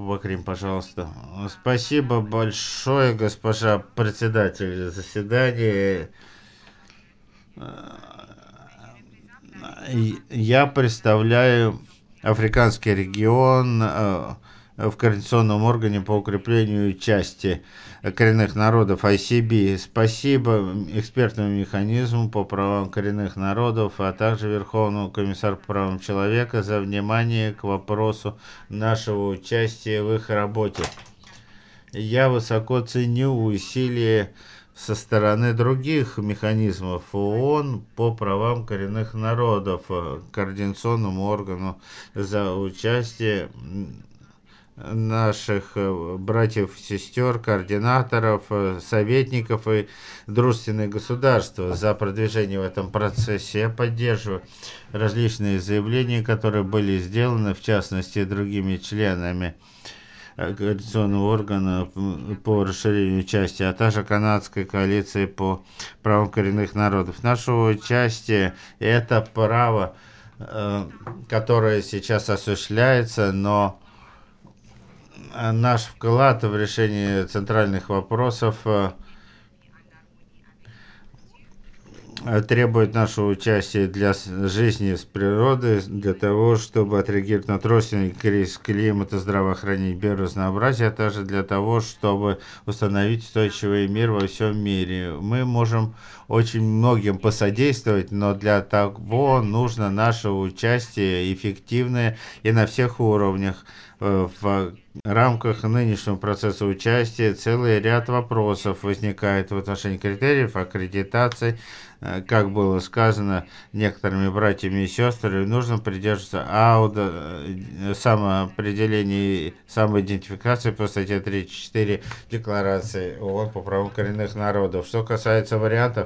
Бакрин, пожалуйста. Спасибо большое, госпожа председатель заседания. Я представляю Африканский регион в Координационном органе по укреплению части коренных народов ICB. Спасибо экспертному механизму по правам коренных народов, а также Верховному комиссару по правам человека за внимание к вопросу нашего участия в их работе. Я высоко ценю усилия со стороны других механизмов ООН по правам коренных народов, координационному органу за участие наших братьев, сестер, координаторов, советников и дружественных государств за продвижение в этом процессе. Я поддерживаю различные заявления, которые были сделаны, в частности, другими членами координационного органа по расширению части, а также канадской коалиции по правам коренных народов. Наше участие– это право, которое сейчас осуществляется, но наш вклад в решение центральных вопросов требует нашего участия для жизни с природой, для того, чтобы отреагировать на тройственный кризис климата, здравоохранения, биоразнообразия, а также для того, чтобы установить устойчивый мир во всем мире. Мы можем очень многим посодействовать, но для того нужно наше участие эффективное и на всех уровнях. В рамках нынешнего процесса участия целый ряд вопросов возникает в отношении критериев аккредитации. Как было сказано некоторыми братьями и сестрами, нужно придерживаться самоопределения и самоидентификации по статье 34 Декларации ООН по правам коренных народов. Что касается вариантов,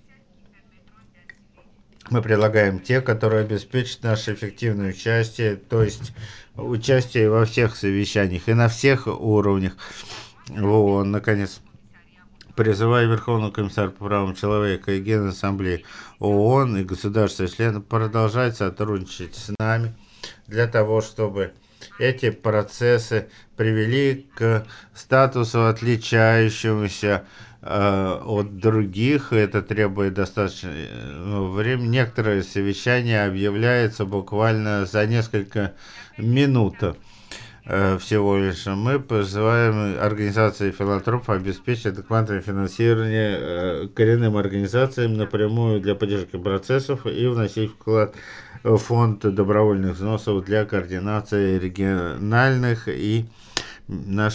мы предлагаем те, которые обеспечат наше эффективное участие, то есть участие во всех совещаниях и на всех уровнях. ООН, наконец, призываю Верховного комиссара по правам человека и Генассамблеи ООН и государства-члены продолжать сотрудничать с нами для того, чтобы эти процессы привели к статусу, отличающемуся от других. Это требует достаточно времени. Некоторые совещания объявляются буквально за несколько минут. Всего лишь мы призываем организации филантропов обеспечить адекватное финансирование коренным организациям напрямую для поддержки процессов и вносить вклад в фонд добровольных взносов для координации региональных и наших